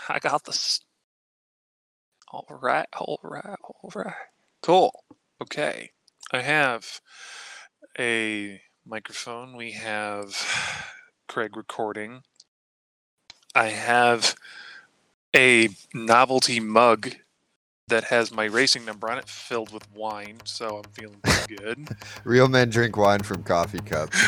I got this. All right. Cool. Okay. I have a microphone. We have Craig recording. I have a novelty mug that has my racing number on it filled with wine, so I'm feeling pretty good. Real men drink wine from coffee cups.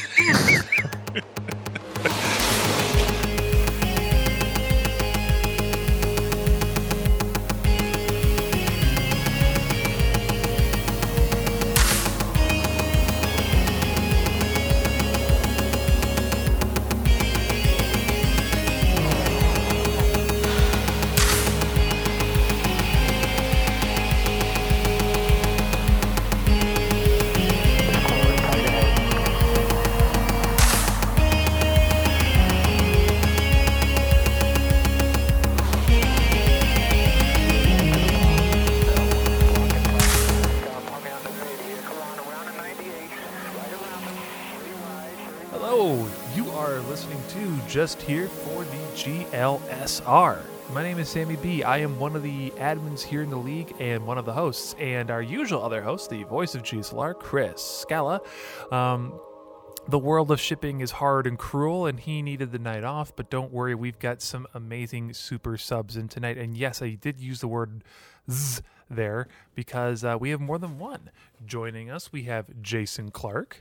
Just here for the GLSR. My name is Sammy B. I am one of the admins here in the league and one of the hosts, and our usual other host, the voice of GSLR, Chris Scala. The world of shipping is hard and cruel, and he needed the night off, but don't worry, we've got some amazing super subs in tonight. And yes, I did use the word Z there because we have more than one. Joining us, we have Jason Clark.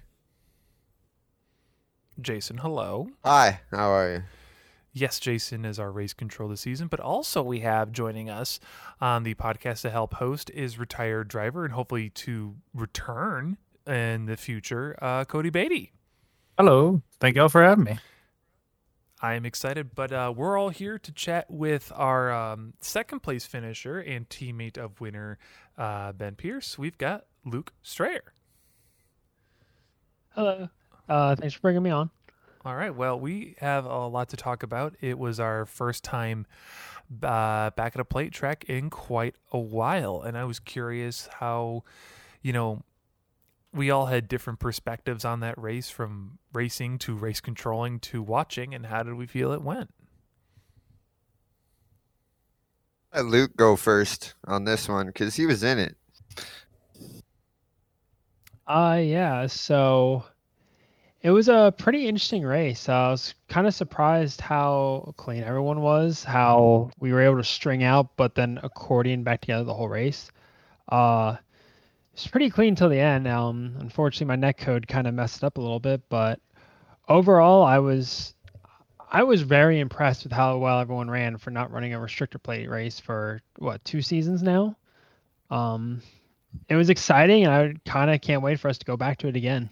Jason, hello. Hi, how are you? Yes, Jason is our race control this season, but also we have joining us on the podcast to help host is retired driver and hopefully to return in the future, Cody Beatty. Hello. Thank y'all for having me. I am excited, but we're all here to chat with our second place finisher and teammate of winner, Ben Pierce. We've got Luke Strayer. Hello. Thanks for bringing me on. All right. Well, we have a lot to talk about. It was our first time back at a plate track in quite a while. And I was curious how, we all had different perspectives on that race, from racing to race controlling to watching. And how did we feel it went? Let Luke go first on this one because he was in it. Yeah. So it was a pretty interesting race. I was kind of surprised how clean everyone was, how we were able to string out, but then accordion back together the whole race. It's pretty clean until the end. Unfortunately, my netcode kind of messed it up a little bit, but overall, I was very impressed with how well everyone ran for not running a restrictor plate race for 2 seasons now. It was exciting, and I kind of can't wait for us to go back to it again.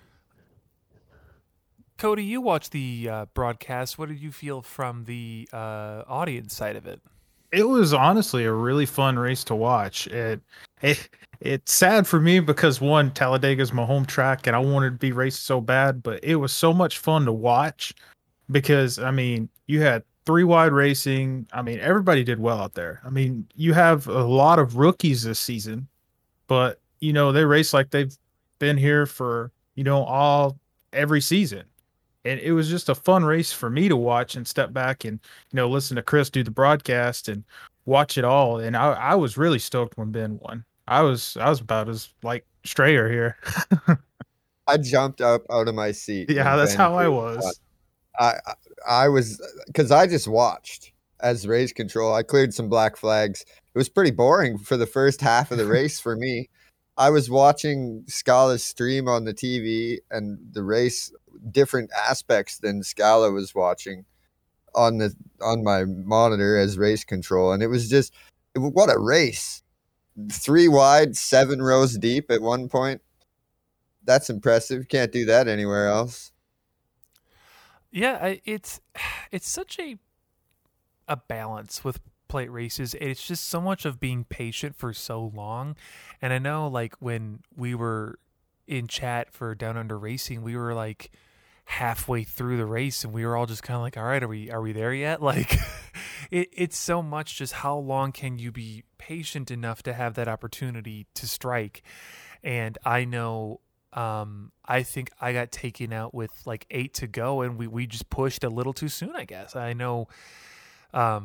Cody, you watched the broadcast. What did you feel from the audience side of it? It was honestly a really fun race to watch. It's sad for me because, one, Talladega's my home track, and I wanted to be raced so bad, but it was so much fun to watch because, you had 3 wide racing. Everybody did well out there. You have a lot of rookies this season, but, they race like they've been here for, every season. And it was just a fun race for me to watch and step back and, listen to Chris do the broadcast and watch it all. And I was really stoked when Ben won. I was about as Strayer here. I jumped up out of my seat. Yeah, that's how I was. I was, because I just watched as race control. I cleared some black flags. It was pretty boring for the first half of the race for me. I was watching Scala's stream on the TV and the race, different aspects than Scala was watching on my monitor as race control. And it was just, what a race. 3 wide, 7 rows deep at one point. That's impressive. Can't do that anywhere else. Yeah, it's such a balance with plate races. It's just so much of being patient for so long. And I know when we were in chat for Down Under Racing, we were halfway through the race and we were all just kind of all right, are we there yet? It's so much just how long can you be patient enough to have that opportunity to strike. And I know I think I got taken out with 8 to go and we just pushed a little too soon, I guess. I know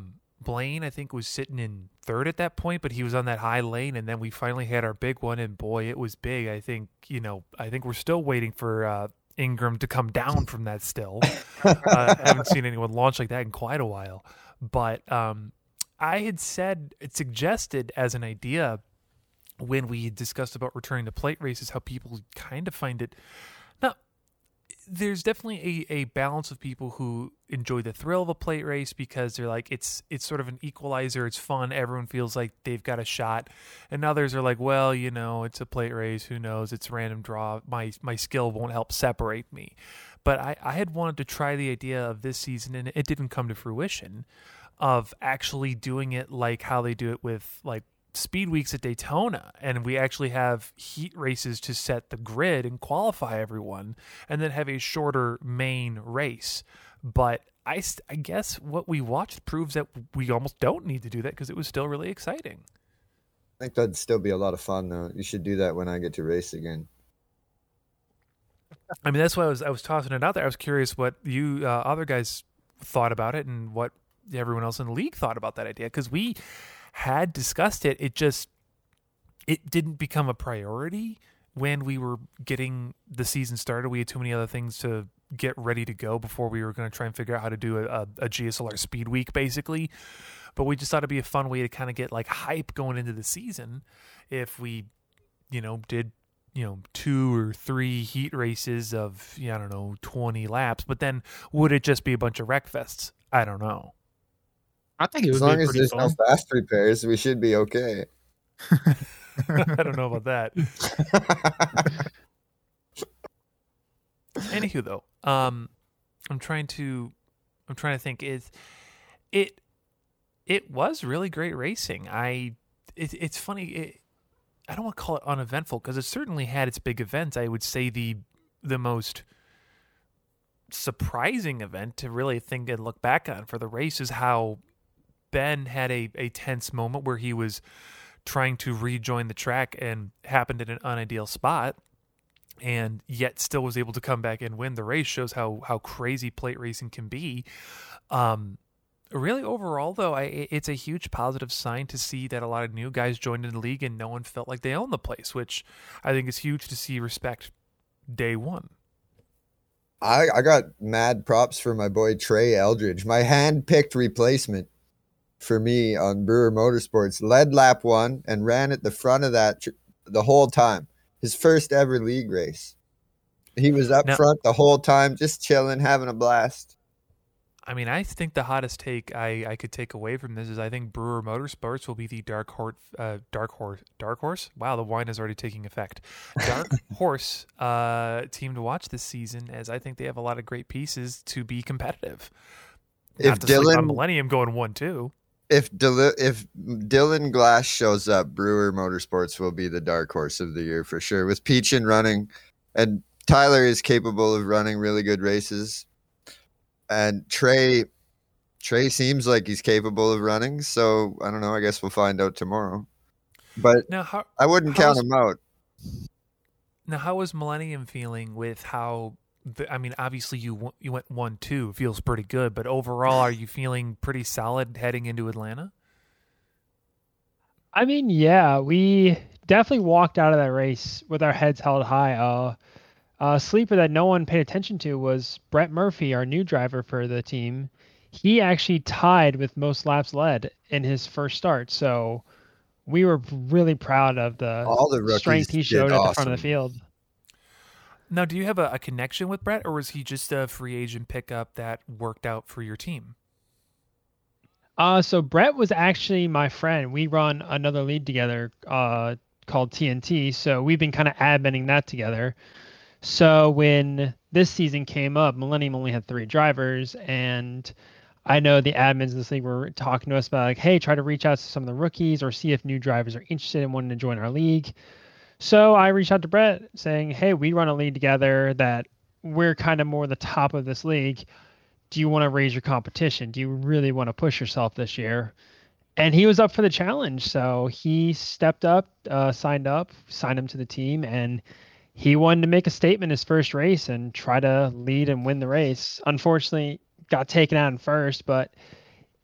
Blaine, I think, was sitting in third at that point, but he was on that high lane, and then we finally had our big one, and boy, it was big. I think we're still waiting for Ingram to come down from that still. I haven't seen anyone launch like that in quite a while. But I had suggested as an idea when we discussed about returning to plate races, how people kind of find it. Now, there's definitely a balance of people who enjoy the thrill of a plate race because they're like, it's sort of an equalizer. It's fun. Everyone feels like they've got a shot. And others are like, well, it's a plate race. Who knows? It's random draw. My skill won't help separate me. But I had wanted to try the idea of this season, and it didn't come to fruition, of actually doing it like how they do it with like speed weeks at Daytona, and we actually have heat races to set the grid and qualify everyone, and then have a shorter main race. But I guess what we watched proves that we almost don't need to do that because it was still really exciting. I think that'd still be a lot of fun, though. You should do that when I get to race again. I mean, that's why I was tossing it out there. I was curious what you other guys thought about it and what everyone else in the league thought about that idea, because we had discussed it. It didn't become a priority when we were getting the season started. We had too many other things to get ready to go before we were going to try and figure out how to do a GSLR speed week, basically. But we just thought it'd be a fun way to kind of get like hype going into the season if we, did 2 or 3 heat races of 20 laps. But then would it just be a bunch of wreck fests? I don't know. I think it would As be long as pretty there's fun. no fast repairs, we should be okay. I don't know about that. Anywho, though, I'm trying to think. It was really great racing. It's funny. I don't want to call it uneventful because it certainly had its big events. I would say the most surprising event to really think and look back on for the race is how Ben had a tense moment where he was trying to rejoin the track and happened in an unideal spot, and yet still was able to come back and win the race. Shows how crazy plate racing can be. Really, overall, though, it's a huge positive sign to see that a lot of new guys joined in the league and no one felt like they owned the place, which I think is huge to see respect day one. I got mad props for my boy Trey Eldridge, my hand-picked replacement for me on Brewer Motorsports. Led lap 1 and ran at the front of that the whole time. His first ever league race. He was up front the whole time, just chilling, having a blast. I mean, I think the hottest take I could take away from this is I think Brewer Motorsports will be the dark horse. Wow, the wine is already taking effect. Dark horse team to watch this season, as I think they have a lot of great pieces to be competitive. Not to sleep on Millennium going 1-2. If Dylan Glass shows up, Brewer Motorsports will be the dark horse of the year for sure. With Peachin running, and Tyler is capable of running really good races. And Trey seems like he's capable of running, so I don't know. I guess we'll find out tomorrow. But now, I wouldn't count him out. Now, how was Millennium feeling with how? I mean, obviously you went 1-2. It feels pretty good, but overall, are you feeling pretty solid heading into Atlanta? I mean, yeah, we definitely walked out of that race with our heads held high. A sleeper that no one paid attention to was Brett Murphy, our new driver for the team. He actually tied with most laps led in his first start. So we were really proud of the strength he showed at the front of the field. Now, do you have a connection with Brett, or was he just a free agent pickup that worked out for your team? So Brett was actually my friend. We run another league together called TNT. So we've been kind of adminning that together. So when this season came up, Millennium only had 3 drivers, and I know the admins in this league were talking to us about like, hey, try to reach out to some of the rookies or see if new drivers are interested in wanting to join our league. So I reached out to Brett saying, hey, we run a league together that we're kind of more the top of this league. Do you want to raise your competition? Do you really want to push yourself this year? And he was up for the challenge. So he stepped up, signed him to the team, and he wanted to make a statement his first race and try to lead and win the race. Unfortunately, got taken out in first, but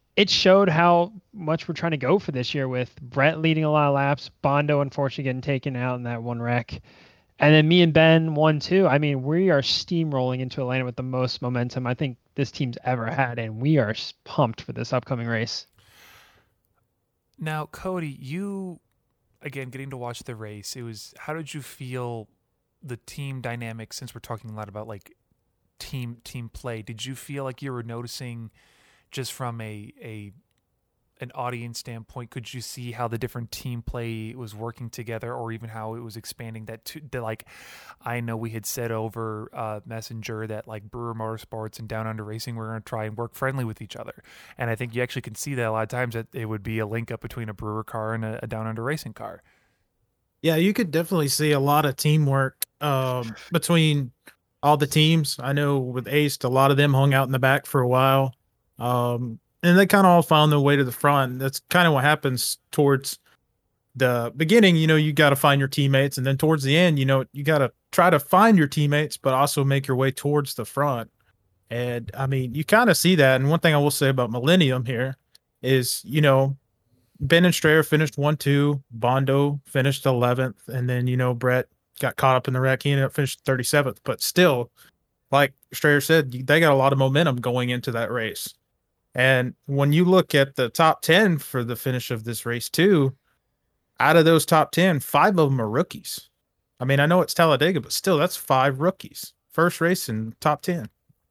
it showed how much we're trying to go for this year with Brett leading a lot of laps, Bondo unfortunately getting taken out in that one wreck. And then me and Ben won too. I mean, we are steamrolling into Atlanta with the most momentum I think this team's ever had, and we are pumped for this upcoming race. Now, Cody, you again getting to watch the race. How did you feel the team dynamic? Since we're talking a lot about like team play, did you feel like you were noticing just from an audience standpoint, could you see how the different team play was working together, or even how it was expanding that like, I know we had said over Messenger that like Brewer Motorsports and Down Under Racing were going to try and work friendly with each other. And I think you actually can see that a lot of times that it would be a link up between a Brewer car and a Down Under Racing car. Yeah, you could definitely see a lot of teamwork between all the teams. I know with Ace, a lot of them hung out in the back for a while. And they kind of all found their way to the front. That's kind of what happens towards the beginning. You got to find your teammates. And then towards the end, you got to try to find your teammates, but also make your way towards the front. And I mean, you kind of see that. And one thing I will say about Millennium here is, Ben and Strayer finished 1-2. Bondo finished 11th. And then, Brett got caught up in the wreck. He ended up finishing 37th. But still, like Strayer said, they got a lot of momentum going into that race. And when you look at the top 10 for the finish of this race too, out of those top 10, 5 of them are rookies. I mean, I know it's Talladega, but still, that's 5 rookies. First race in top 10.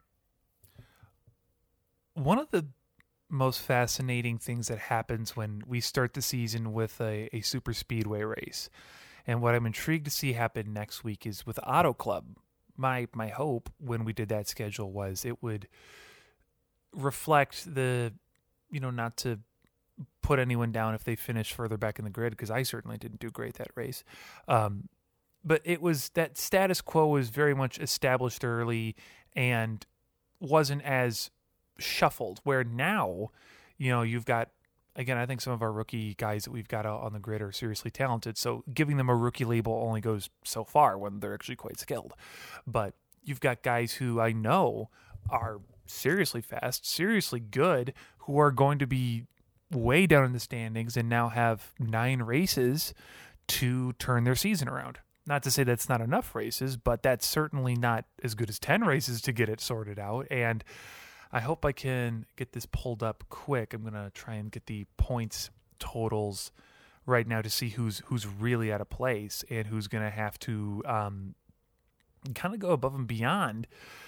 One of the most fascinating things that happens when we start the season with a super speedway race, and what I'm intrigued to see happen next week, is with Auto Club. My hope when we did that schedule was it would reflect the, not to put anyone down if they finish further back in the grid, because I certainly didn't do great that race. But it was that status quo was very much established early and wasn't as shuffled, where now, you've got, again, I think some of our rookie guys that we've got out on the grid are seriously talented. So giving them a rookie label only goes so far when they're actually quite skilled. But you've got guys who I know are seriously fast, seriously good, who are going to be way down in the standings and now have 9 races to turn their season around. Not to say that's not enough races, but that's certainly not as good as 10 races to get it sorted out. And I hope I can get this pulled up quick. I'm going to try and get the points totals right now to see who's really out of place and who's going to have to kind of go above and beyond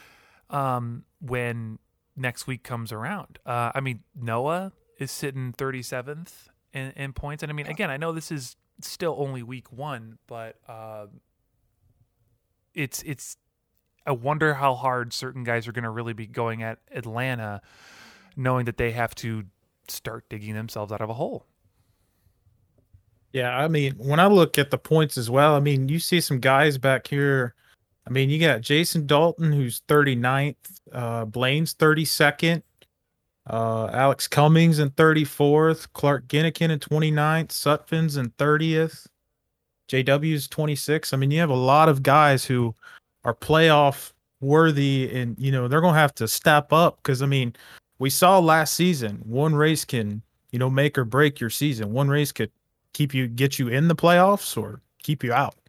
when next week comes around. I mean, Noah is sitting 37th in points. And I mean, again, I know this is still only week 1, but it's I wonder how hard certain guys are going to really be going at Atlanta, knowing that they have to start digging themselves out of a hole. Yeah, I mean, when I look at the points as well, I mean, you see some guys back here. I mean, you got Jason Dalton, who's 39th, Blaine's 32nd, Alex Cummings in 34th, Clark Ginnikin in 29th, Sutphin's in 30th, JW's 26th. I mean, you have a lot of guys who are playoff worthy, and they're going to have to step up, because I mean, we saw last season, one race can make or break your season. One race could get you in the playoffs or keep you out.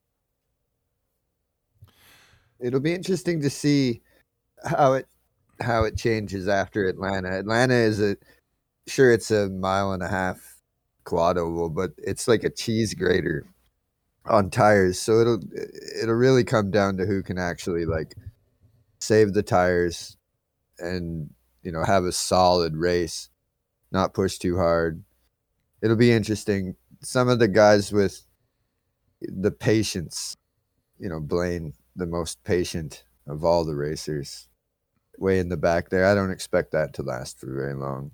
It'll be interesting to see how it changes after Atlanta. Atlanta is it's a 1.5 mile quad oval, but it's like a cheese grater on tires. So it'll really come down to who can actually like save the tires and have a solid race, not push too hard. It'll be interesting. Some of the guys with the patience, Blaine, the most patient of all the racers, way in the back there. I don't expect that to last for very long.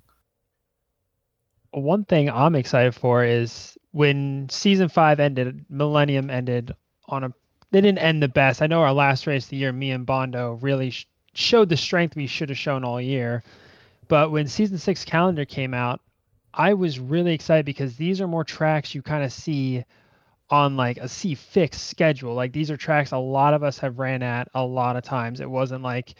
One thing I'm excited for is when season 5 ended, Millennium ended they didn't end the best. I know our last race of the year, me and Bondo really showed the strength we should have shown all year. But when season 6 calendar came out, I was really excited because these are more tracks you kind of see on like a C-Fix schedule. Like these are tracks a lot of us have ran at a lot of times. It wasn't like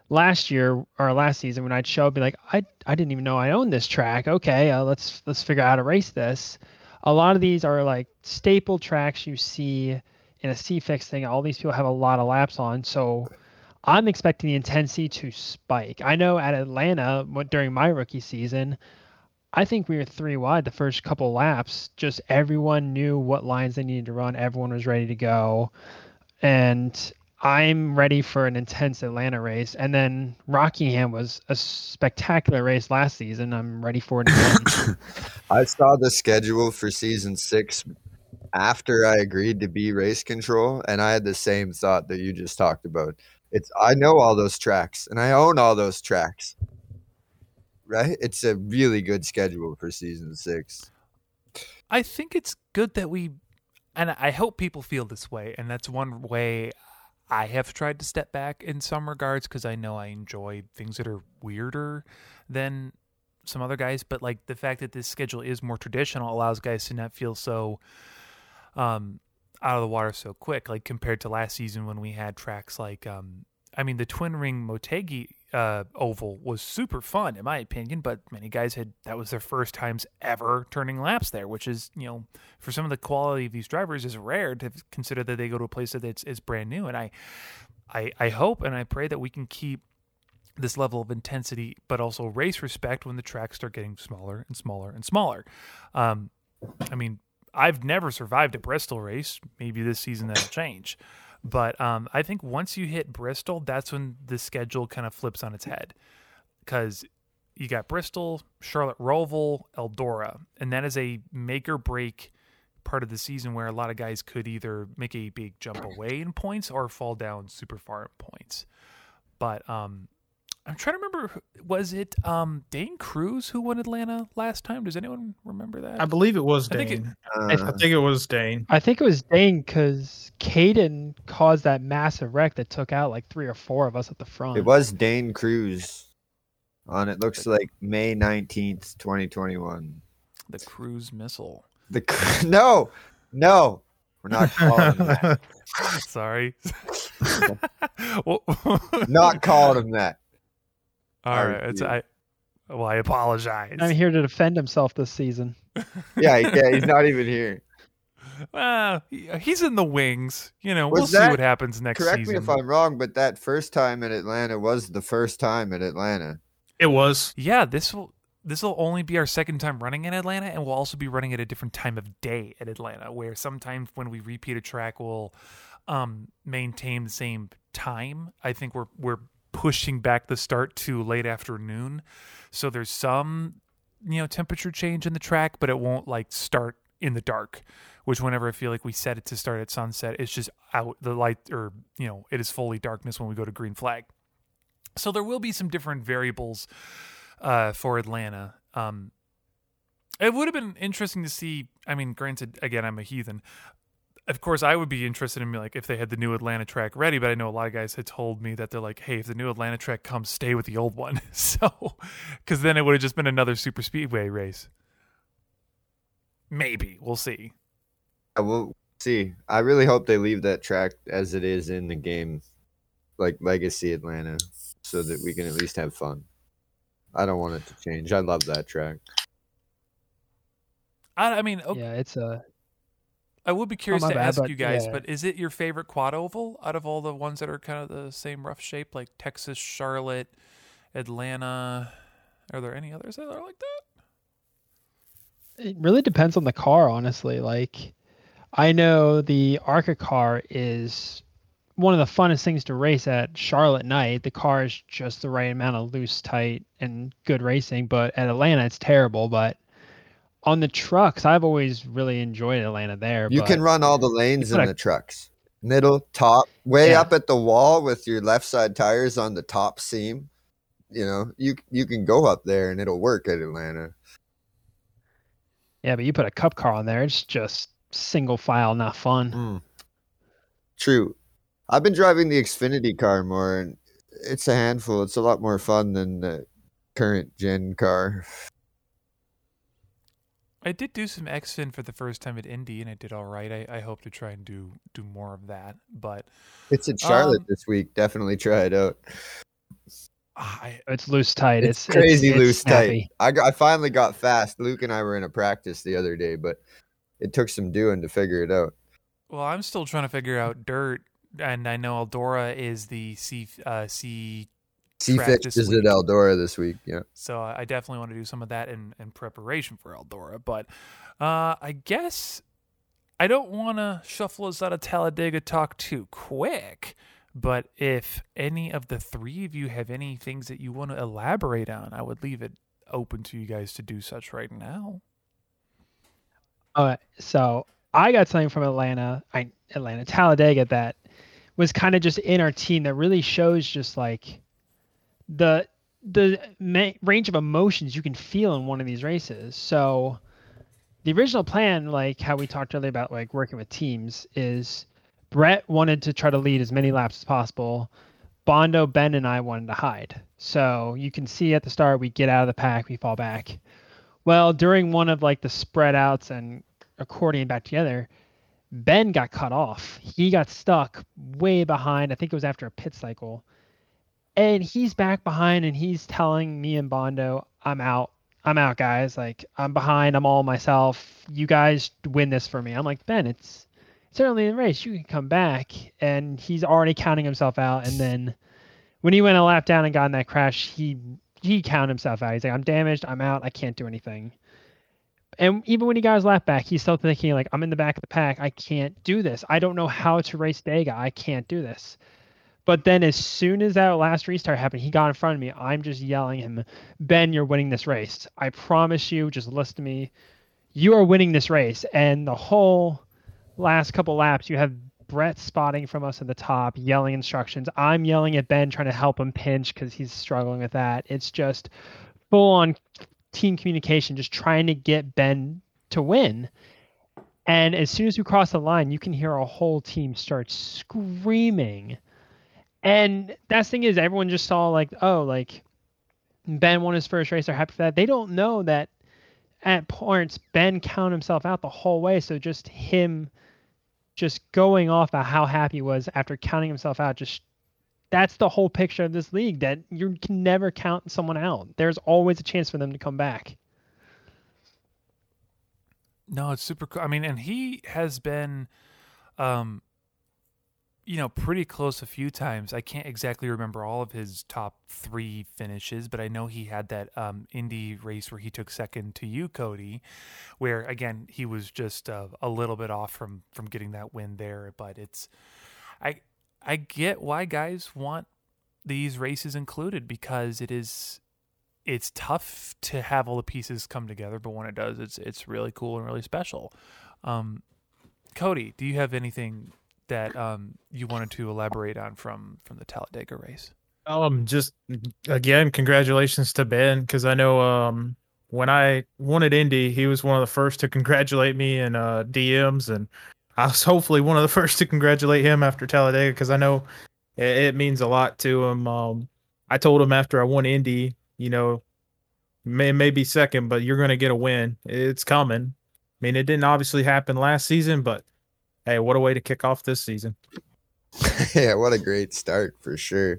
last year or last season when I'd show up, be like, I didn't even know I owned this track. Okay, let's figure out how to race this. A lot of these are like staple tracks you see in a C-Fix thing. All these people have a lot of laps on, so I'm expecting the intensity to spike. I know at Atlanta during my rookie season, I think we were 3 wide the first couple laps. Just everyone knew what lines they needed to run. Everyone was ready to go. And I'm ready for an intense Atlanta race. And then Rockingham was a spectacular race last season. I'm ready for it again. I saw the schedule for season 6 after I agreed to be race control, and I had the same thought that you just talked about. I know all those tracks, and I own all those tracks. Right? It's a really good schedule for season 6. I think it's good that and I hope people feel this way, and that's one way I have tried to step back in some regards, because I know I enjoy things that are weirder than some other guys, but like the fact that this schedule is more traditional allows guys to not feel so out of the water so quick, like compared to last season when we had tracks like the Twin Ring Motegi oval was super fun in my opinion, but many guys that was their first times ever turning laps there, which is, for some of the quality of these drivers is rare to consider that they go to a place that is brand new. And I hope and I pray that we can keep this level of intensity, but also race respect when the tracks start getting smaller and smaller and smaller. I've never survived a Bristol race. Maybe this season that'll change. But I think once you hit Bristol, that's when the schedule kind of flips on its head. Because you got Bristol, Charlotte Roval, Eldora. And that is a make or break part of the season where a lot of guys could either make a big jump away in points or fall down super far in points. But I'm trying to remember, was it Dane Cruz who won Atlanta last time? Does anyone remember that? I believe it was Dane. I think it was Dane. I think it was Dane because Caden caused that massive wreck that took out like 3 or 4 of us at the front. It was Dane Cruz on, it looks like May 19th, 2021. The Cruz missile. No, we're not calling him that. Sorry. Not calling him that. All right. I apologize. I'm here to defend himself this season. Yeah, he's not even here. He's in the wings. we'll Was see that- what happens next Correct season. me if I'm wrong, but that first time in Atlanta was the first time in Atlanta. It was. Yeah, this will only be our second time running in Atlanta, and we'll also be running at a different time of day at Atlanta, where sometimes when we repeat a track, we'll maintain the same time. I think we're pushing back the start to late afternoon, so there's some temperature change in the track, but it won't like start in the dark, which whenever I feel like we set it to start at sunset, it's just out the light, or it is fully darkness when we go to green flag. So there will be some different variables for Atlanta. It would have been interesting to see. Granted, again, I'm a heathen. Of course, I would be interested in like if they had the new Atlanta track ready, but I know a lot of guys had told me that they're like, hey, if the new Atlanta track comes, stay with the old one. So, because then it would have just been another super speedway race. Maybe. We'll see. We'll see. I really hope they leave that track as it is in the game, like Legacy Atlanta, so that we can at least have fun. I don't want it to change. I love that track. Yeah, I would be curious my to bad, ask but you guys, yeah. but is it your favorite quad oval out of all the ones that are kind of the same rough shape, like Texas, Charlotte, Atlanta? Are there any others that are like that? It really depends on the car, honestly. Like, I know the ARCA car is one of the funnest things to race at Charlotte night. The car is just the right amount of loose, tight, and good racing. But at Atlanta, it's terrible. But on the trucks, I've always really enjoyed Atlanta there. You but can run all the lanes put in a- the trucks. Middle, top, way Yeah. up at the wall with your left side tires on the top seam. You can go up there and it'll work at Atlanta. Yeah, but you put a cup car on there, it's just single file, not fun. True. I've been driving the Xfinity car more, and it's a handful. It's a lot more fun than the current gen car. I did do some Xfin for the first time at Indy, and I did all right. I hope to try and do more of that. But It's in Charlotte this week. Definitely try it out. It's loose tight. It's crazy it's loose snappy. tight. I finally got fast. Luke and I were in a practice the other day, but it took some doing to figure it out. Well, I'm still trying to figure out dirt, and I know Eldora is the sea track Seafish this is week. at Eldora this week. Yeah. So I definitely want to do some of that in preparation for Eldora. But I guess I don't want to shuffle us out of Talladega talk too quick. But if any of the three of you have any things that you want to elaborate on, I would leave it open to you guys to do such right now. So I got something from Talladega that was kind of just in our team that really shows just like the range of emotions you can feel in one of these races. So the original plan, like how we talked earlier about like working with teams, is Brett wanted to try to lead as many laps as possible. Bondo, Ben, and I wanted to hide. So you can see at the start, we get out of the pack, we fall back. Well, during one of like the spread outs and accordion back together, Ben got cut off. He got stuck way behind. I think it was after a pit cycle. And he's back behind and he's telling me and Bondo, I'm out, guys. Like, I'm behind. I'm all myself. You guys win this for me. I'm like, Ben, it's early in the race. You can come back. And he's already counting himself out. And then when he went a lap down and got in that crash, he counted himself out. He's like, I'm damaged. I'm out. I can't do anything. And even when he got his lap back, he's still thinking, like, I'm in the back of the pack. I can't do this. I don't know how to race Dega. I can't do this. But then as soon as that last restart happened, he got in front of me. I'm just yelling at him, Ben, you're winning this race. I promise you, just listen to me. You are winning this race. And the whole last couple laps, you have Brett spotting from us at the top, yelling instructions. I'm yelling at Ben, trying to help him pinch because he's struggling with that. It's just full on team communication, just trying to get Ben to win. And as soon as we cross the line, you can hear our whole team start screaming. And that's the thing is, everyone just saw like, oh, like Ben won his first race. They're happy for that. They don't know that at points Ben counted himself out the whole way. So just him just going off about how happy he was after counting himself out, just that's the whole picture of this league, that you can never count someone out. There's always a chance for them to come back. No, it's super cool. I mean, and he has been, pretty close a few times. I can't exactly remember all of his top 3 finishes, but I know he had that Indy race where he took second to you, Cody, where, again, he was just a little bit off from getting that win there. But I get why guys want these races included, because it's tough to have all the pieces come together, but when it does, it's really cool and really special. Cody, do you have anything that you wanted to elaborate on from the Talladega race? Just again, congratulations to Ben, because I know when I wanted Indy, he was one of the first to congratulate me in DMs, and I was hopefully one of the first to congratulate him after Talladega, because I know it means a lot to him. I told him after I won Indy, may be second, but you're going to get a win. It's coming. I mean, it didn't obviously happen last season, but hey, what a way to kick off this season. Yeah, what a great start for sure.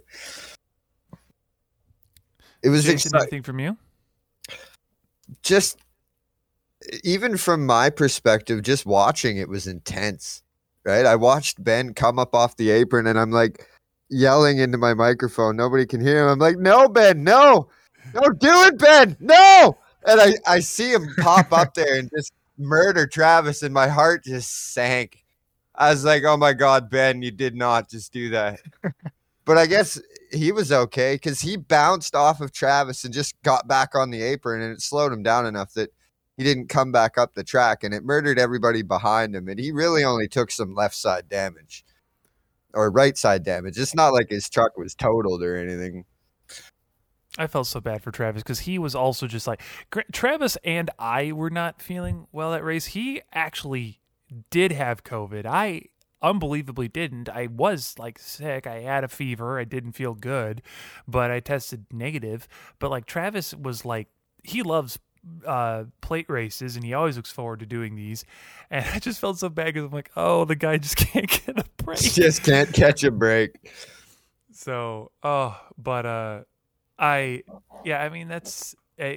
It was Jason, anything from you? Just even from my perspective, just watching it was intense, right? I watched Ben come up off the apron and I'm like yelling into my microphone. Nobody can hear him. I'm like, no, Ben, no, don't do it, Ben, no. And I see him pop up there and just murder Travis, and my heart just sank. I was like, oh my God, Ben, you did not just do that. But I guess he was okay because he bounced off of Travis and just got back on the apron, and it slowed him down enough that he didn't come back up the track, and it murdered everybody behind him. And he really only took some left side damage or right side damage. It's not like his truck was totaled or anything. I felt so bad for Travis because he was also just like, Travis and I were not feeling well that race. He actually did have COVID. I unbelievably didn't. I was like sick. I had a fever. I didn't feel good, but I tested negative. But like Travis was like, he loves plate races and he always looks forward to doing these. And I just felt so bad because I'm like, oh, the guy just can't get a break. Just can't catch a break. So, I mean that's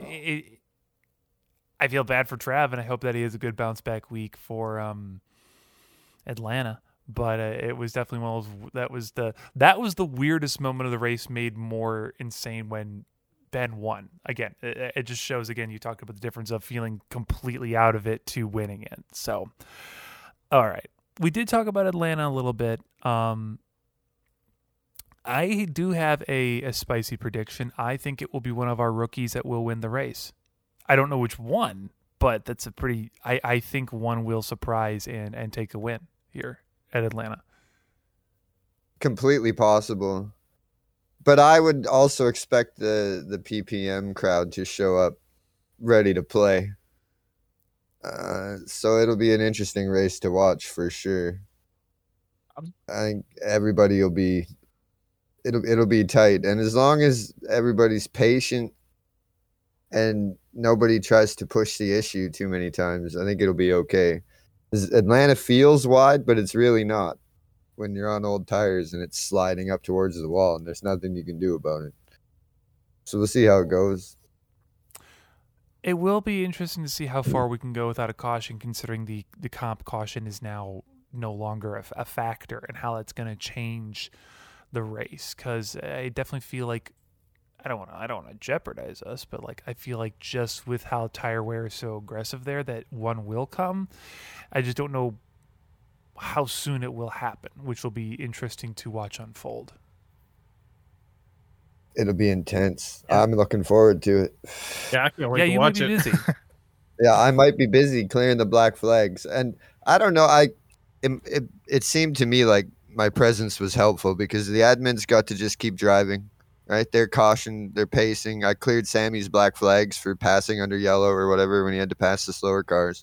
I feel bad for Trav, and I hope that he has a good bounce back week for Atlanta. But it was definitely one of those, that was the weirdest moment of the race, made more insane when Ben won. Again, it just shows, again, you talked about the difference of feeling completely out of it to winning it. So, all right. We did talk about Atlanta a little bit. I do have a spicy prediction. I think it will be one of our rookies that will win the race. I don't know which one, but that's a pretty. I think one will surprise and take a win here at Atlanta. Completely possible. But I would also expect the PPM crowd to show up ready to play. So it'll be an interesting race to watch for sure. I think everybody will be. It'll be tight, and as long as everybody's patient and nobody tries to push the issue too many times, I think it'll be okay. Atlanta feels wide, but it's really not when you're on old tires and it's sliding up towards the wall and there's nothing you can do about it. So we'll see how it goes. It will be interesting to see how far we can go without a caution, considering the comp caution is now no longer a factor, and how that's going to change the race. Because I definitely feel like I don't want to jeopardize us, but like I feel like just with how tire wear is so aggressive there, that one will come. I just don't know how soon it will happen, which will be interesting to watch unfold. It'll be intense. Yeah. I'm looking forward to it. Yeah, I can't wait to watch it. You might be busy. Yeah, I might be busy clearing the black flags, and I don't know. It seemed to me like my presence was helpful because the admins got to just keep driving. Right, their caution, their pacing. I cleared Sammy's black flags for passing under yellow or whatever when he had to pass the slower cars.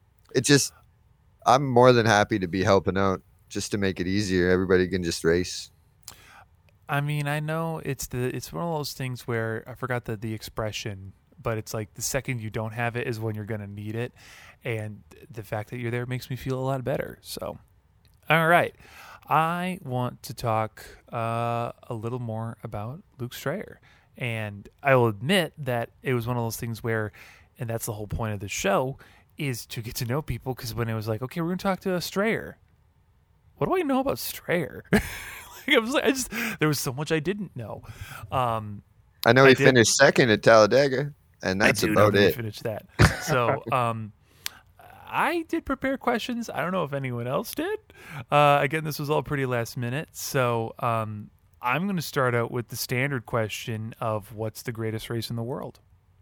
I'm more than happy to be helping out just to make it easier. Everybody can just race. I mean, I know it's one of those things where I forgot the expression, but it's like the second you don't have it is when you're going to need it. And the fact that you're there makes me feel a lot better. So, all right. I want to talk a little more about Luke Strayer. And I will admit that it was one of those things where, and that's the whole point of the show, is to get to know people. Because when it was like, okay, we're going to talk to Strayer. What do I know about Strayer? There was so much I didn't know. I know he finished second at Talladega, and that's about it. He finished that. So, I did prepare questions. I don't know if anyone else did. Again, this was all pretty last minute. So I'm going to start out with the standard question of what's the greatest race in the world?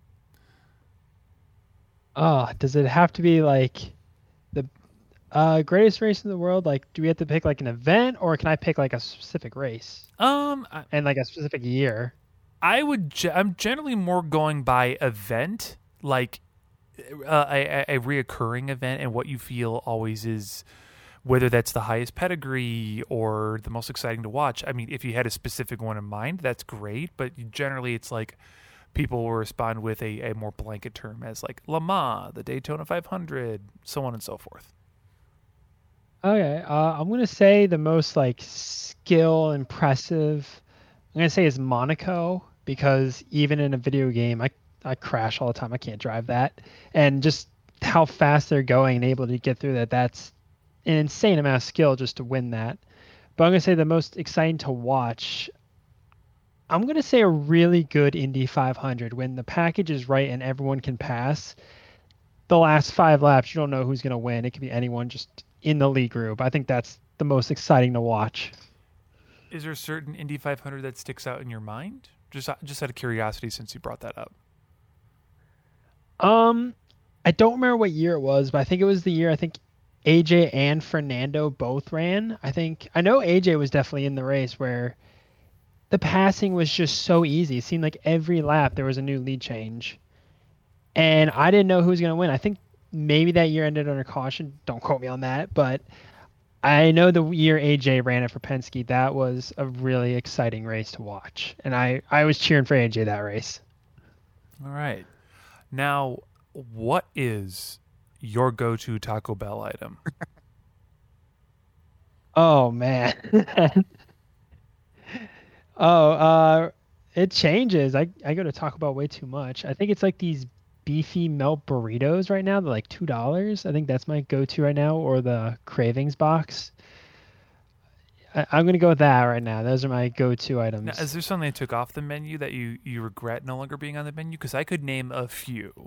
Does it have to be like the greatest race in the world? Like, do we have to pick like an event, or can I pick like a specific race? And like a specific year? I'm generally more going by event, like a reoccurring event, and what you feel always is, whether that's the highest pedigree or the most exciting to watch. I mean, if you had a specific one in mind, that's great, but generally it's like people will respond with a more blanket term as like Le Mans, the Daytona 500, so on and so forth. Okay, I'm going to say the most like skill impressive, I'm going to say is Monaco, because even in a video game, I crash all the time. I can't drive that. And just how fast they're going and able to get through that, that's an insane amount of skill just to win that. But I'm going to say the most exciting to watch, I'm going to say a really good Indy 500. When the package is right and everyone can pass, the last 5 laps, you don't know who's going to win. It could be anyone just in the lead group. I think that's the most exciting to watch. Is there a certain Indy 500 that sticks out in your mind? Just out of curiosity, since you brought that up. I don't remember what year it was, but I think it was the year AJ and Fernando both ran. I know AJ was definitely in the race where the passing was just so easy. It seemed like every lap there was a new lead change. And I didn't know who was going to win. I think maybe that year ended under caution. Don't quote me on that, but I know the year AJ ran it for Penske, that was a really exciting race to watch. And I was cheering for AJ that race. All right. Now, what is your go-to Taco Bell item? Oh, man. it changes. I go to Taco Bell way too much. I think it's like these beefy melt burritos right now. They're like $2. I think that's my go-to right now, or the Cravings box. I'm gonna go with that right now. Those are my go-to Now, items. is there something they took off the menu that you regret no longer being on the menu? Because I could name a few.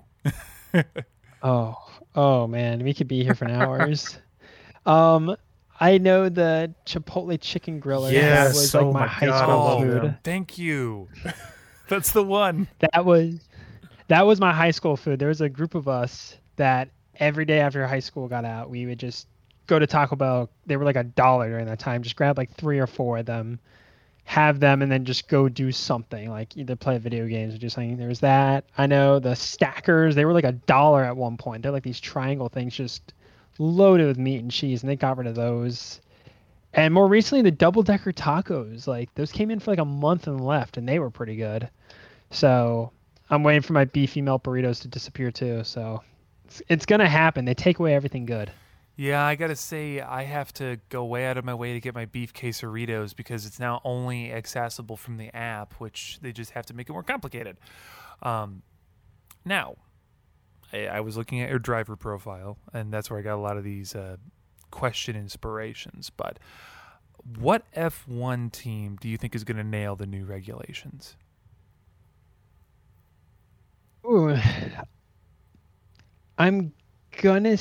Oh man, we could be here for hours. Um, I know the Chipotle chicken griller. That Yes. was like Oh my my high God, I school love food. them. Thank you. That's the one. That was my high school food. There was a group of us that every day after high school got out, we would just go to Taco Bell. They were like $1 during that time. Just grab like 3 or 4 of them, have them, and then just go do something, like either play video games or do something. There was that. I know the Stackers. They were like $1 at one point. They're like these triangle things, just loaded with meat and cheese, and they got rid of those. And more recently, the double decker tacos. Like those came in for like a month and left, and they were pretty good. So I'm waiting for my beefy melt burritos to disappear too. So it's gonna happen. They take away everything good. Yeah, I gotta say, I have to go way out of my way to get my beef quesadillas because it's now only accessible from the app, which they just have to make it more complicated. Now, I was looking at your driver profile, and that's where I got a lot of these question inspirations. But what F1 team do you think is going to nail the new regulations? Ooh, I'm gonna.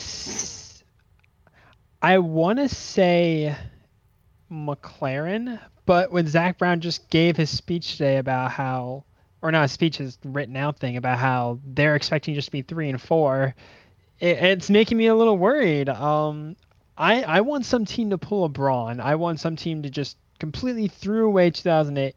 I want to say McLaren, but when Zach Brown just gave his speech today about how, or not a speech, his written out thing about how they're expecting just to be 3 and 4, it's making me a little worried. I want some team to pull a Braun. I want some team to just completely threw away 2008,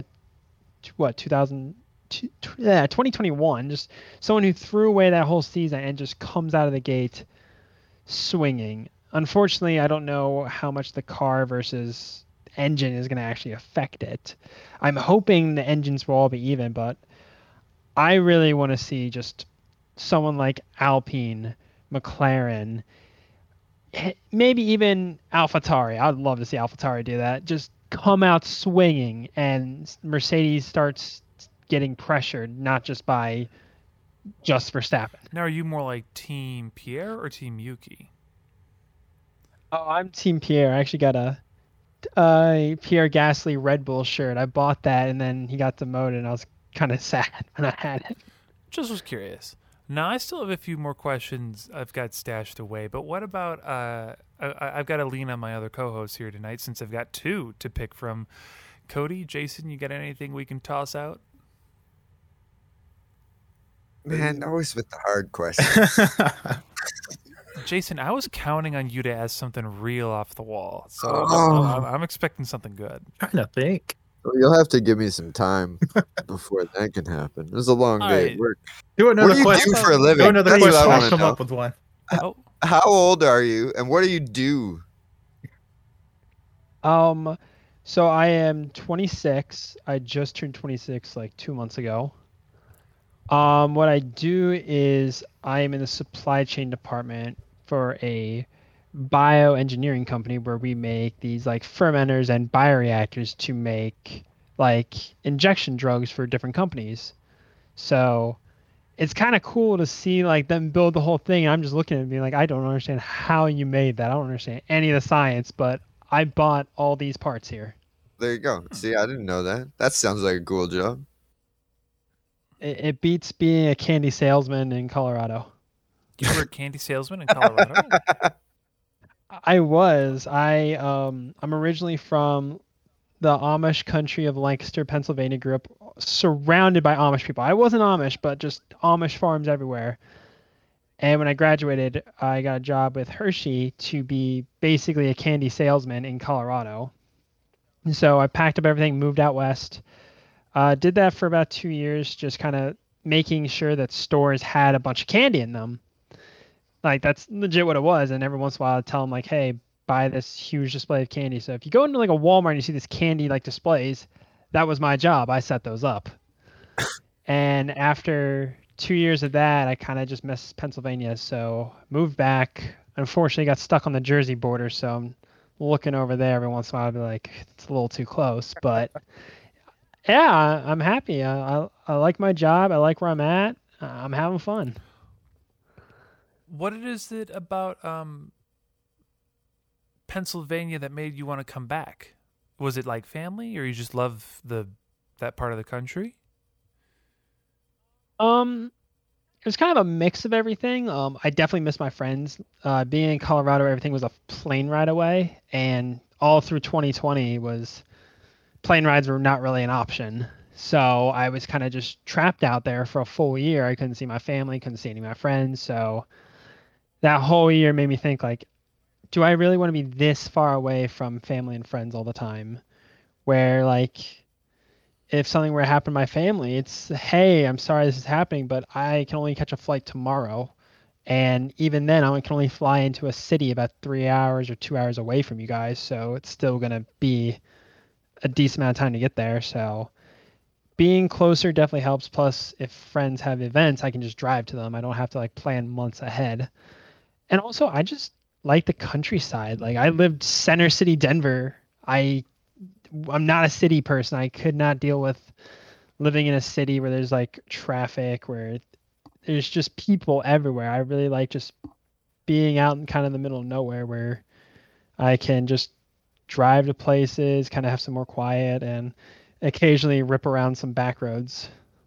2021. Just someone who threw away that whole season and just comes out of the gate swinging. Unfortunately, I don't know how much the car versus engine is going to actually affect it. I'm hoping the engines will all be even, but I really want to see just someone like Alpine, McLaren, maybe even AlphaTauri. I'd love to see AlphaTauri do that. Just come out swinging, and Mercedes starts getting pressured, not just by just Verstappen. Now, are you more like Team Pierre or Team Yuki? Oh, I'm Team Pierre. I actually got a Pierre Gasly Red Bull shirt. I bought that, and then he got demoted, and I was kind of sad when I had it. Just was curious. Now, I still have a few more questions I've got stashed away, but what about, I've got to lean on my other co-hosts here tonight since I've got 2 to pick from. Cody, Jason, you got anything we can toss out? Man, always with the hard questions. Jason, I was counting on you to ask something real off the wall, so Oh. I'm expecting something good. Trying to think. Well, you'll have to give me some time before that can happen. It was a long All day right. at work. Do What another do you question. do for a living? Do another That's question. what I I'll want to come know. up with one. Oh, How old are you, and what do you do? So I am 26. I just turned 26 like 2 months ago. What I do is I am in the supply chain department for a bioengineering company where we make these like fermenters and bioreactors to make like injection drugs for different companies. So it's kind of cool to see like them build the whole thing. I'm just looking at it and being like, I don't understand how you made that. I don't understand any of the science, but I bought all these parts here. There you go. See, I didn't know that. That sounds like a cool job. It beats being a candy salesman in Colorado. you were a candy salesman in Colorado? I was. I'm originally from the Amish country of Lancaster, Pennsylvania. Grew up surrounded by Amish people. I wasn't Amish, but just Amish farms everywhere. And when I graduated, I got a job with Hershey to be basically a candy salesman in Colorado. And so I packed up everything, moved out west. Did that for about 2 years, just kind of making sure that stores had a bunch of candy in them. Like that's legit what it was. And every once in a while I'd tell them like, hey, buy this huge display of candy. So if you go into like a Walmart and you see this candy like displays, that was my job. I set those up. And after 2 years of that, I kind of just missed Pennsylvania. So moved back. Unfortunately got stuck on the Jersey border. So I'm looking over there every once in a while. I'd be like, it's a little too close. But Yeah, I'm happy. I like my job. I like where I'm at. I'm having fun. What is it about Pennsylvania that made you want to come back? Was it like family, or you just love that part of the country? Um, it was kind of a mix of everything. I definitely miss my friends. Being in Colorado, everything was a plane ride away, and all through 2020 was plane rides were not really an option. So I was kind of just trapped out there for a full year. I couldn't see my family, couldn't see any of my friends. So that whole year made me think like, do I really want to be this far away from family and friends all the time? Where like if something were to happen to my family, it's hey, I'm sorry this is happening, but I can only catch a flight tomorrow. And even then, I can only fly into a city about 3 hours or 2 hours away from you guys. So it's still going to be a decent amount of time to get there. So being closer definitely helps. Plus, if friends have events, I can just drive to them. I don't have to like plan months ahead. And also, I just like the countryside. Like I lived Center City, Denver. I'm not a city person. I could not deal with living in a city where there's like traffic, where there's just people everywhere. I really like just being out in kind of the middle of nowhere where I can just drive to places, kind of have some more quiet, and occasionally rip around some back roads.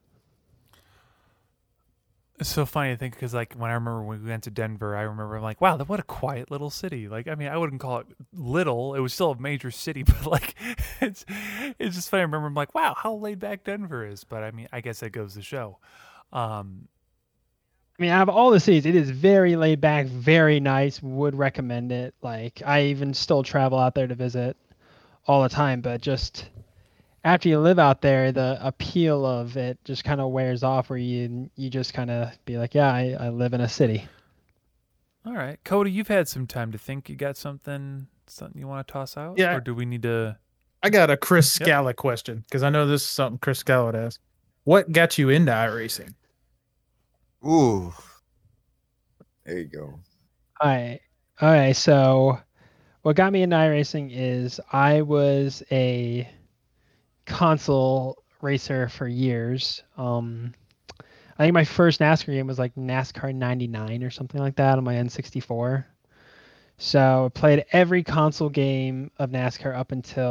It's so funny to think because, like, when I remember when we went to Denver, I remember I'm like, wow, what a quiet little city. Like, I mean, I wouldn't call it little; it was still a major city, but like, it's it's just funny. I remember I'm like, wow, how laid back Denver is. But I mean, I guess that goes to show. Um, I mean, out of all the cities, it is very laid back, very nice. Would recommend it. Like, I even still travel out there to visit all the time, but just after you live out there, the appeal of it just kind of wears off. Where you just kind of be like, yeah, I live in a city. all right, Cody, you've had some time to think. You got something you want to toss out, Yeah, or do we need to? I got a Chris Yep. Scala question because I know this is something Chris Scala would ask. What got you into iRacing? Ooh, there you go. All right. So what got me into iRacing is I was a console racer for years. I think my first NASCAR game was like NASCAR 99 or something like that on my N64. So I played every console game of NASCAR up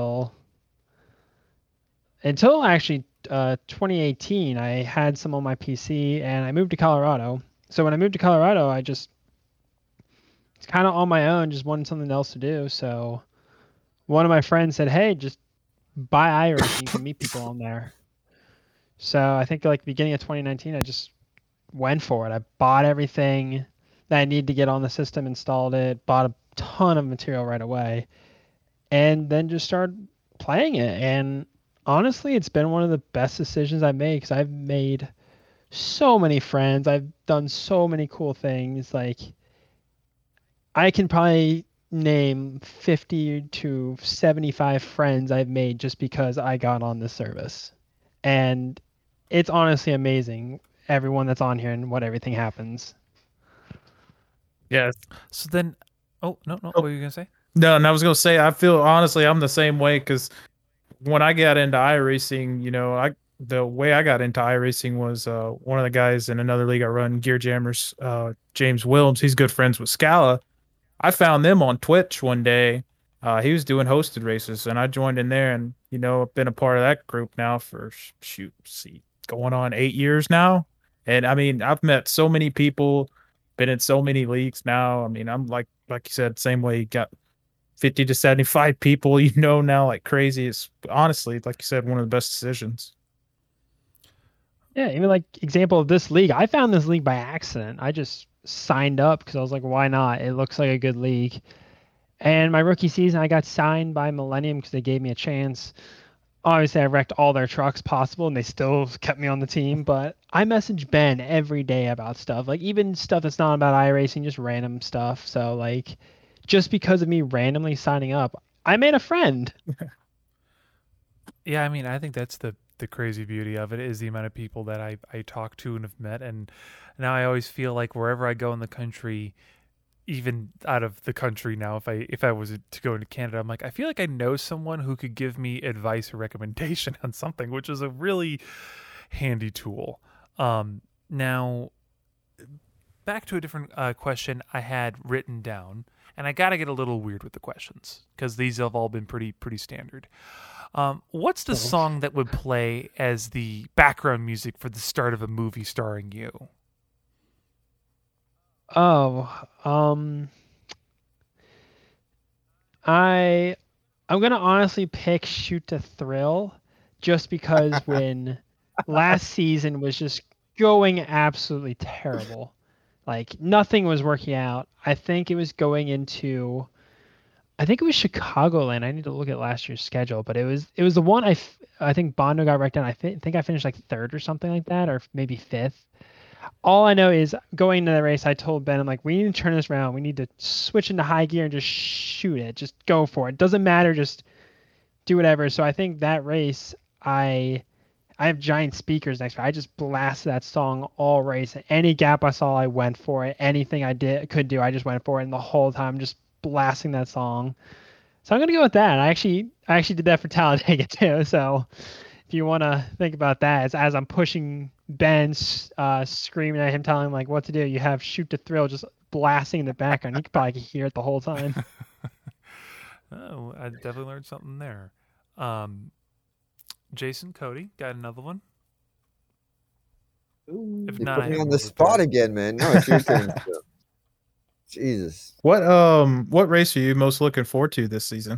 until actually 2018. I had some on my PC and I moved to Colorado. So when I moved to Colorado, I just it's kind of on my own, just wanted something else to do. So one of my friends said, "Hey, just buy iRacing. You can meet people on there." So I think like beginning of 2019, I just went for it. I bought everything that I needed to get on the system, installed it, bought a ton of material right away, and then just started playing it. And honestly, it's been one of the best decisions I've made because I've made so many friends. I've done so many cool things. Like I can probably name 50 to 75 friends I've made just because I got on this service. And it's honestly amazing everyone that's on here and what everything happens. Yeah. So then, oh no, Oh. what were you gonna say? No, and I was gonna say I feel honestly I'm the same way because when I got into iRacing, the way I got into iRacing was one of the guys in another league I run, Gear Jammers, James Williams. He's good friends with Scala. I found them on Twitch one day. He was doing hosted races, and I joined in there, and I've been a part of that group now for going on 8 years now. And I mean, I've met so many people, been in so many leagues now. I mean, I'm like you said, same way. You got 50 to 75 people, now like crazy. It's honestly, like you said, one of the best decisions. Yeah, even like example of this league, I found this league by accident. I just signed up because I was like, why not? It looks like a good league. And my rookie season, I got signed by Millennium because they gave me a chance. Obviously, I wrecked all their trucks possible, and they still kept me on the team. But I message Ben every day about stuff, like even stuff that's not about iRacing, just random stuff. So like, just because of me randomly signing up, I made a friend. Yeah, I mean, I think that's the crazy beauty of it is the amount of people that I talk to and have met, and now I always feel like wherever I go in the country, even out of the country now, if I was to go into Canada, I'm like, I feel like I know someone who could give me advice or recommendation on something, which is a really handy tool. Now, back to a different question I had written down, and I got to get a little weird with the questions because these have all been pretty standard. What's the song that would play as the background music for the start of a movie starring you? Oh, I'm gonna honestly pick Shoot to Thrill, just because when last season was just going absolutely terrible, like nothing was working out. I think it was going into, I think it was Chicagoland. I need to look at last year's schedule, but it was the one I think Bondo got right down. I think I finished like third or something like that, or maybe fifth. All I know is going into the race, I told Ben, I'm like, we need to turn this around. We need to switch into high gear and just shoot it. Just go for it. Doesn't matter. Just do whatever. So I think that race, I have giant speakers next to me. I just blasted that song all race. Any gap I saw, I went for it. Anything I could do, I just went for it. And the whole time, just blasting that song. So I'm gonna go with that. I actually did that for Talladega too. So if you want to think about that, as I'm pushing Ben, screaming at him, telling him like what to do, you have Shoot to Thrill just blasting in the background. You could probably hear it the whole time. Oh, I definitely learned something there. Jason, Cody, got another one? If You not, put I me have on one the over spot there. again, man. No, it's your turn. Jesus. What race are you most looking forward to this season?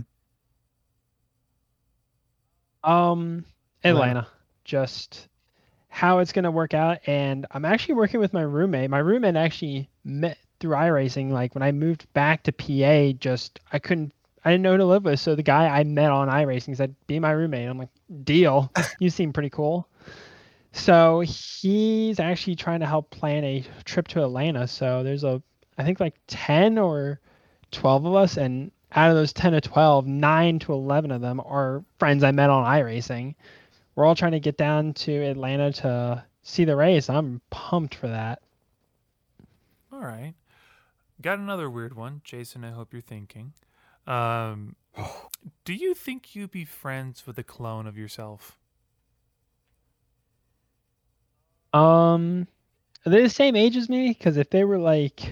Atlanta, just how it's gonna work out, and I'm actually working with my roommate. My roommate actually met through iRacing. Like when I moved back to PA, I didn't know who to live with, so the guy I met on iRacing said, "Be my roommate." I'm like, "Deal." You seem pretty cool. So he's actually trying to help plan a trip to Atlanta. So there's I think like 10 or 12 of us, and out of those 10 to 12, 9 to 11 of them are friends I met on iRacing. We're all trying to get down to Atlanta to see the race. I'm pumped for that. All right. Got another weird one. Jason, I hope you're thinking. Do you think you'd be friends with a clone of yourself? Are they the same age as me? Because if they were like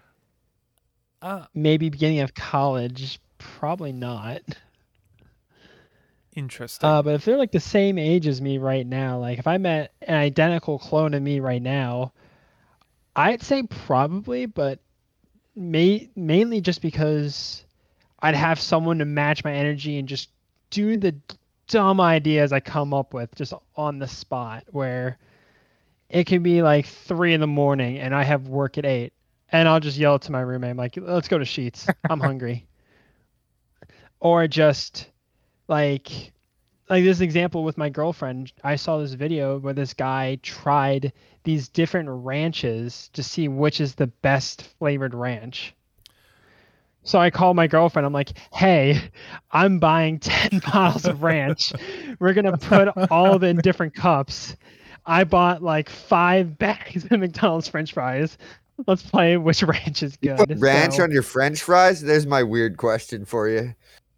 maybe beginning of college, probably not. Interesting. But if they're like the same age as me right now, like if I met an identical clone of me right now, I'd say probably, but mainly just because I'd have someone to match my energy and just do the dumb ideas I come up with just on the spot, where it could be like 3 a.m. and I have work at 8, and I'll just yell to my roommate, I'm like, let's go to Sheets. I'm hungry. Or just like this example with my girlfriend, I saw this video where this guy tried these different ranches to see which is the best flavored ranch. So I called my girlfriend. I'm like, hey, I'm buying 10 bottles of ranch. We're going to put all of it in different cups. I bought like 5 bags of McDonald's French fries. Let's play which ranch is You good. put ranch on your French fries? There's my weird question for you.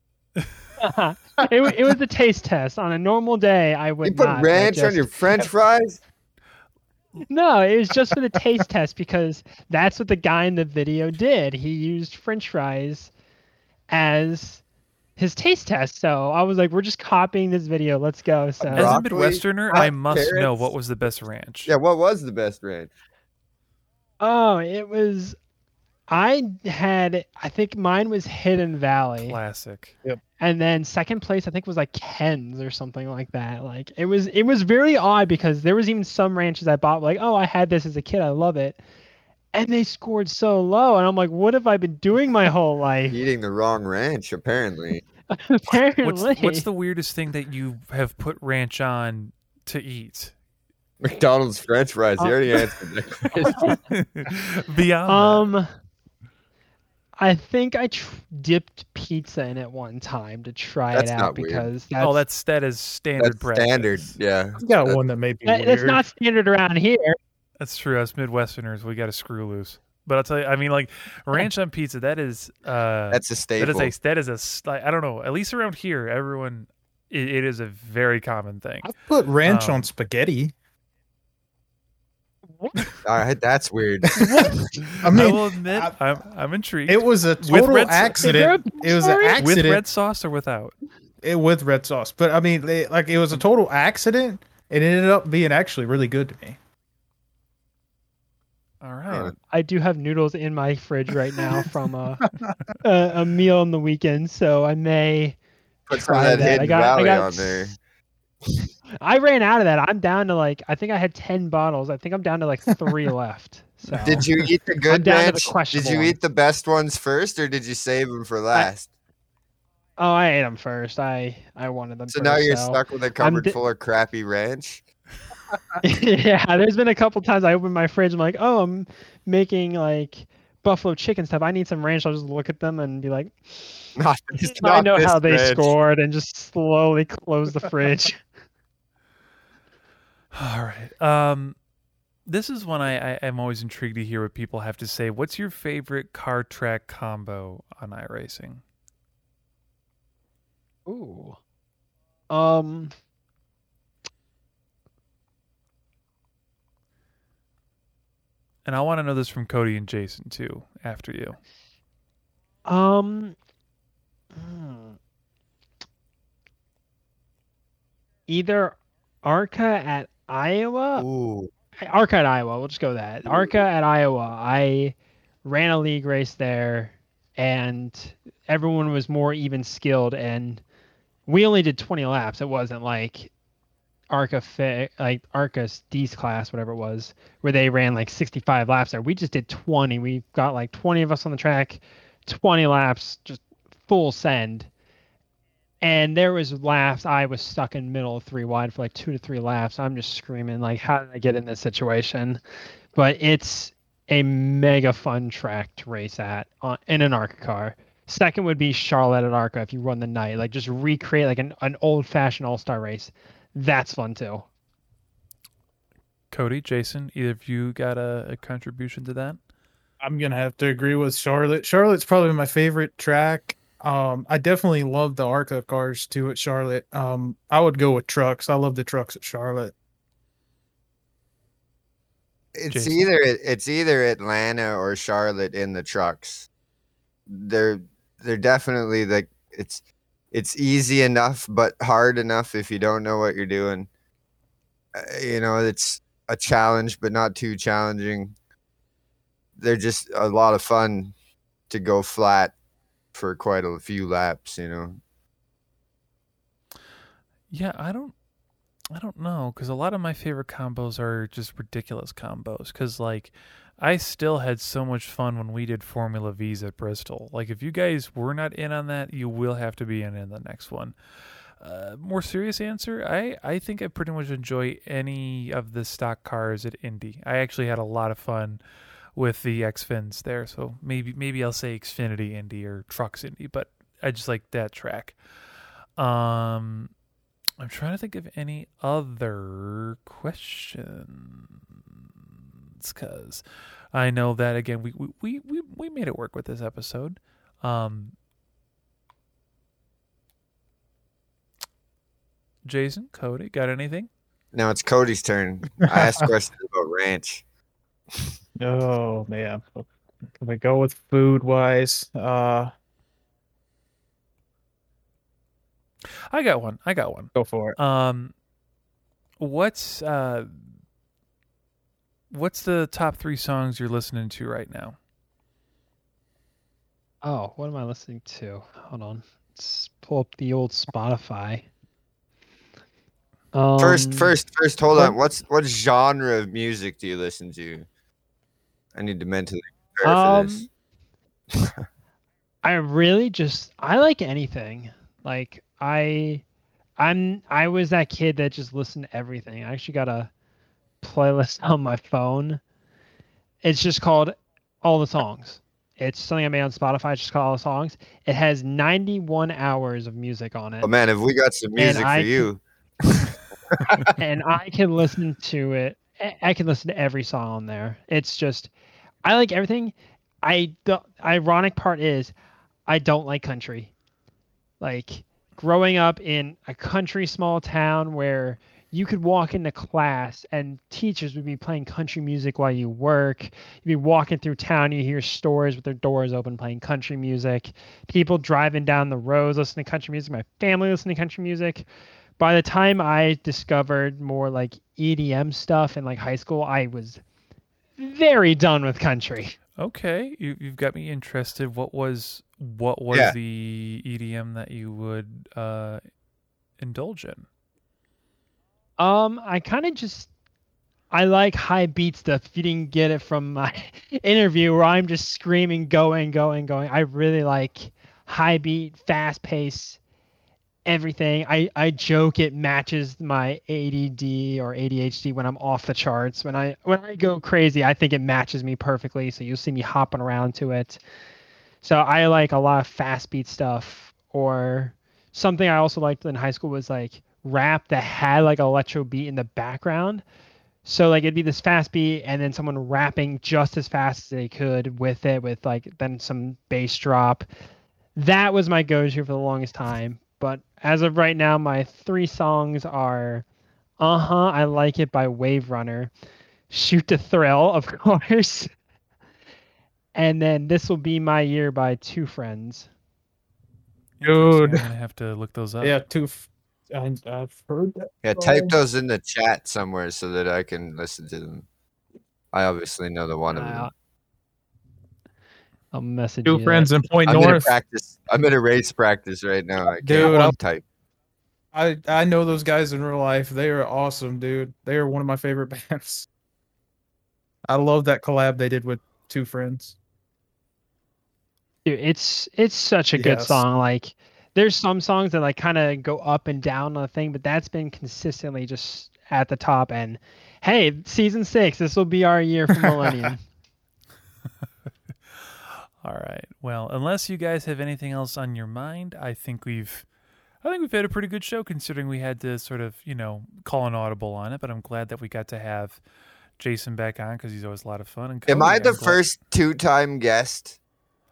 It was a taste test. On a normal day, I would You put not. ranch on your French fries? No, it was just for the taste test, because that's what the guy in the video did. He used French fries as his taste test. So I was like, we're just copying this video. Let's go. So As a Midwesterner, I must know carrots. what was the best ranch. Yeah, what was the best ranch? Oh, it was. I think mine was Hidden Valley. Classic. Yep. And then second place, I think, was like Ken's or something like that. Like it was very odd, because there was even some ranches I bought like, oh, I had this as a kid, I love it, and they scored so low, and I'm like, what have I been doing my whole life? Eating the wrong ranch, apparently. Apparently. What's the weirdest thing that you have put ranch on to eat? McDonald's French fries. You already answered that question. Beyond that. I think I dipped pizza in it one time to try That's it out, not weird. because that is standard That's practice. standard, yeah. You got one that may be that's weird. not standard around here. That's true. Us Midwesterners, we got to screw loose. But I'll tell you, I mean, like ranch on pizza, that is That's a staple. that is a I don't know, at least around here, everyone it is a very common thing. I put ranch Um, on spaghetti. All right, that's weird. I I mean, will admit, I'm intrigued. it was a total red- accident. It was an Sorry? with accident red sauce or without. with red sauce. But I mean, it was a total accident. It ended up being actually really good to me. All right. I do have noodles in my fridge right now from a meal on the weekend, so I may Put some of try that that. Hidden Valley on there. I ran out of that. I'm down to I think I had 10 bottles. I think I'm down to 3 left. So Did you eat the good down to the ranch? Did questionable you ones. eat the best ones first, or did you save them for last? Oh, I ate them first. I wanted them. So first, now you're so. stuck with a cupboard di- full of crappy ranch. Yeah, there's been a couple times I open my fridge. I'm like, oh, I'm making buffalo chicken stuff. I need some ranch. I'll just look at them and be like, Not, I know this how they ranch. scored, and just slowly close the fridge. All right. This is one I am always intrigued to hear what people have to say. What's your favorite car track combo on iRacing? Ooh. And I want to know this from Cody and Jason too, after you. Hmm. Either Arca at Iowa. Ooh, Arca at Iowa. We'll just go with that. Arca at Iowa. I ran a league race there, and everyone was more even skilled, and we only did 20 laps. It wasn't like Arca's D's class, whatever it was, where they ran 65 laps there. We just did 20. We got 20 of us on the track, 20 laps, just full send. And there was laps I was stuck in middle of 3 wide for 2 to 3 laps. I'm just screaming how did I get in this situation? But it's a mega fun track to race at in an ARCA car. Second would be Charlotte at ARCA if you run the night, just recreate an old-fashioned all-star race. That's fun too. Cody, Jason, either of you got a contribution to that? I'm gonna have to agree with Charlotte. Charlotte's probably my favorite track. I definitely love the ARCA cars too at Charlotte. I would go with trucks. I love the trucks at Charlotte. it's Jason? either Atlanta or Charlotte in the trucks. They're definitely it's easy enough but hard enough if you don't know what you're doing. It's a challenge but not too challenging. They're just a lot of fun to go flat for quite a few laps. Yeah, I don't know, because a lot of my favorite combos are just ridiculous combos. Because I still had so much fun when we did Formula V's at Bristol. If you guys were not in on that, you will have to be in the next one. More serious answer, I think I pretty much enjoy any of the stock cars at Indy. I actually had a lot of fun with the Xfins there, so maybe I'll say Xfinity Indy or Trucks Indy, but I just like that track. I'm trying to think of any other questions, because I know that again we made it work with this episode. Jason, Cody, got anything? Now it's Cody's turn. I asked questions about ranch. Oh man, can we go with food wise? I got one. Go for it. What's the top 3 songs you're listening to right now? Oh, what am I listening to? Hold on. Let's pull up the old Spotify. First, hold what- on. What genre of music do you listen to? I need to mentally prepare for this. I really I like anything. I was that kid that just listened to everything. I actually got a playlist on my phone. It's just called All the Songs. It's something I made on Spotify. It's just called All the Songs. It has 91 hours of music on it. Oh man, have we got some music for you? And I can listen to it. I can listen to every song on there. It's just, I like everything. The ironic part is I don't like country. Like growing up in a country small town where you could walk into class and teachers would be playing country music while you work. You'd be walking through town, you hear stores with their doors open playing country music. People driving down the roads listening to country music. My family listening to country music. By the time I discovered more like EDM stuff in like high school, I was very done with country. Okay, you've got me interested. What was Yeah. the EDM that you would indulge in? I kind of I like high beat stuff. If you didn't get it from my interview where I'm just screaming, going. I really like high beat, fast pace, everything. I joke it matches my ADD or ADHD when I'm off the charts. When I go crazy, I think it matches me perfectly. So you'll see me hopping around to it. So I like a lot of fast beat stuff. Or something I also liked in high school was like rap that had like electro beat in the background. So like it'd be this fast beat and then someone rapping just as fast as they could with it, with like then some bass drop. That was my go-to for the longest time. But as of right now, my 3 songs are I Like It by Wave Runner, Shoot to Thrill, of course, and then This Will Be My Year by Two Friends. Interesting. Dude. I'm gonna have to look those up. Yeah, I've heard that. Yeah, type those in the chat somewhere so that I can listen to them. I obviously know the one of them. I'll message Two you Friends that. in Point I'm gonna North. practice. I'm in a race practice right now. I can't Dude, type. I know those guys in real life. They are awesome, dude. They are one of my favorite bands. I love that collab they did with Two Friends. Dude, it's such a good Yes. song. Like there's some songs that like kind of go up and down on the thing, but that's been consistently just at the top. And hey, season 6, this will be our year for Millennium. All right. Well, unless you guys have anything else on your mind, I think we've had a pretty good show considering we had to sort of, call an audible on it, but I'm glad that we got to have Jason back on because he's always a lot of fun. And Am Cody, I the I'm glad- first 2-time guest?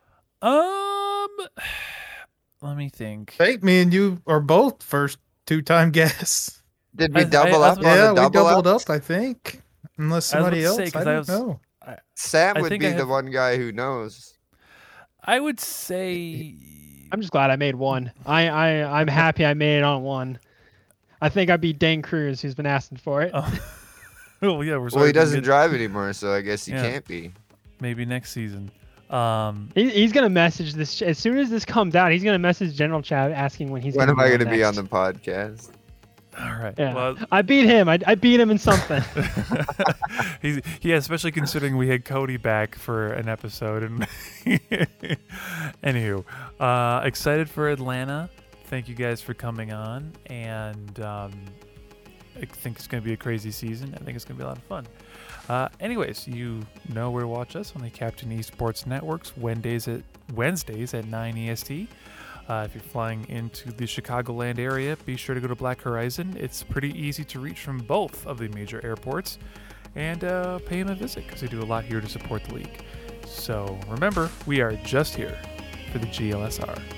Let me think. I think me and you are both first 2-time guests. Did we I double was up on gonna- Yeah, the we double doubled up? up, I think. Unless I was about somebody to else. say, 'cause I I don't was- know. Sam I would think be I the have- one guy who knows. I would say I'm just glad I made one. I'm happy I made it on one. I think I beat Dane Cruz, who's been asking for it. Oh, well, yeah, we're Well, sorry he we didn't doesn't get- drive anymore, so I guess he Yeah. can't be. Maybe next season. He's gonna message this as soon as this comes out. He's gonna message General Chat asking when he's. When am I going to be next. on the podcast? All right. Yeah. Well, I beat him. I beat him in something. especially considering we had Cody back for an episode. And anywho, excited for Atlanta. Thank you guys for coming on, and I think it's going to be a crazy season. I think it's going to be a lot of fun. Anyways, you know where to watch us on the Captain Esports Networks Wednesdays at 9 EST. If you're flying into the Chicagoland area, be sure to go to Black Horizon. It's pretty easy to reach from both of the major airports, and pay them a visit because they do a lot here to support the league. So remember, we are just here for the GLSR.